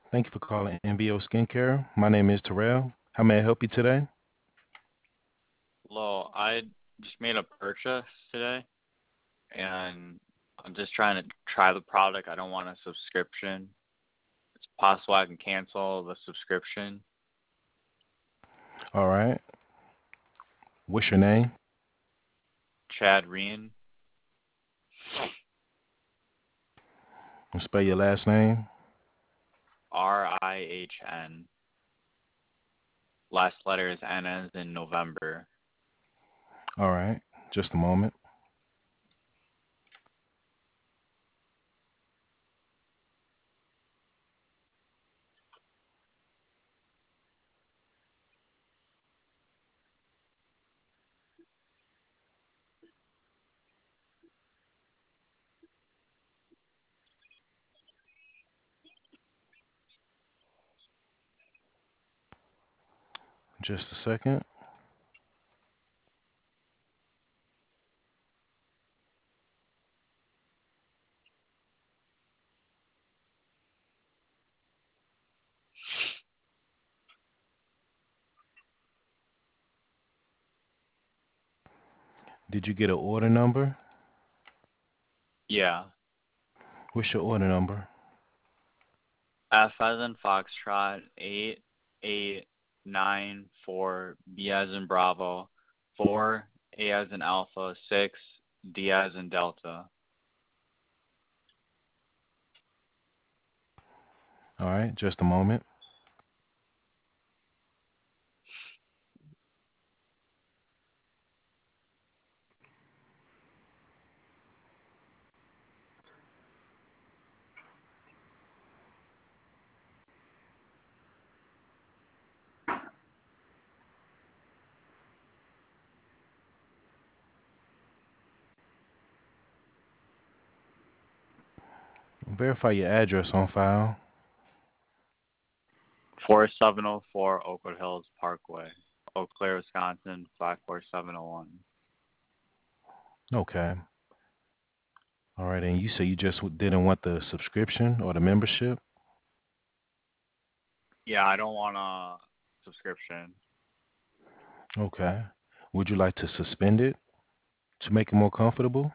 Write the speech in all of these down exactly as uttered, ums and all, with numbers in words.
Thank you for calling N V O Skincare. My name is Terrell. How may I help you today? Hello, I just made a purchase today and I'm just trying to try the product. I don't want a subscription. It's possible I can cancel the subscription. All right. What's your name? Chad Reen, And spell your last name. R I H N. Last letter is N as in November. All right. Just a moment. Just a second. Did you get an order number? Yeah. What's your order number? F as in Foxtrot, eight eight nine four, B as in Bravo, four, A as in Alpha, six, D as in Delta. All right. Just a moment. Verify your address on file. four seven zero four Oakwood Hills Parkway, Eau Claire, Wisconsin, five four seven zero one. Okay. All right. And you say you just w- didn't want the subscription or the membership? Yeah, I don't want a subscription. Okay. Would you like to suspend it to make it more comfortable?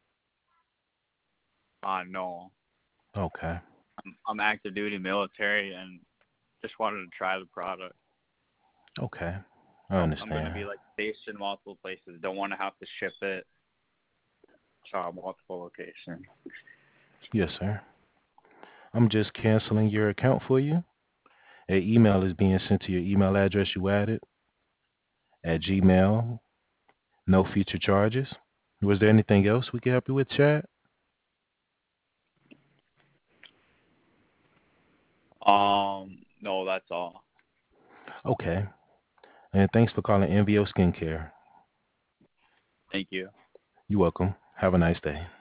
Uh, no. Okay. I'm, I'm active duty military and just wanted to try the product. Okay. I I'm, I'm going to understand. be like stationed multiple places. Don't want to have to ship it to multiple locations. Yes, sir. I'm just canceling your account for you. An email is being sent to your email address you added at Gmail. No future charges. Was there anything else we could help you with, Chad? Um, no, that's all. Okay. And thanks for calling N V O Skincare. Thank you. You're welcome. Have a nice day.